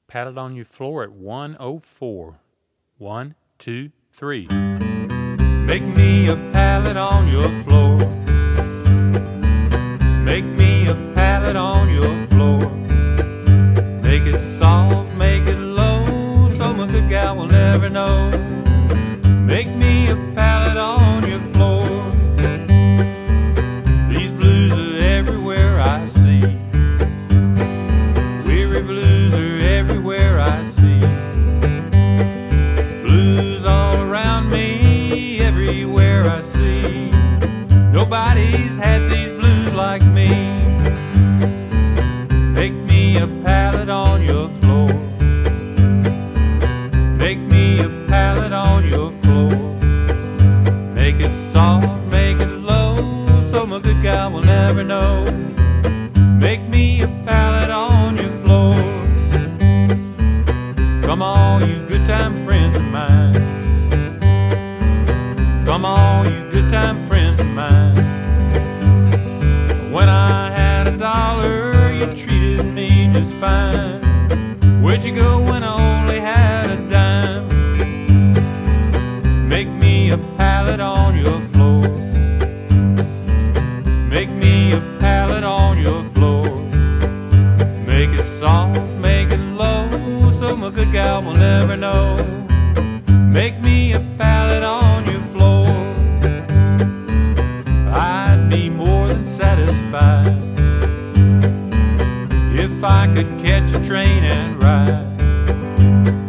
Pallet on your floor at 104. 1, 2, 3. Make me a pallet on your floor. Make me a pallet on your floor. Make it soft, make it low, so my good gal will never know. Make me a pallet on your floor. These blues are everywhere I see. Weary blues are everywhere I see. Blues all around me, everywhere I see. Nobody's had these blues like me. Make me a pallet on your floor. Make me a pallet on your floor. Make it soft, make it low, so my good gal will never know. Make me a pallet on your floor. Come on, you good time friends of mine. Come on, you good time friends of mine. When I had $1, you treated me just fine. Where'd you go when I only had a dime? Make me a pallet on your floor. Make me a pallet on your floor. Make it soft, make it low, so my good gal will never know. Make me a pallet on your floor. I'd be more than satisfied if I could catch a train and ride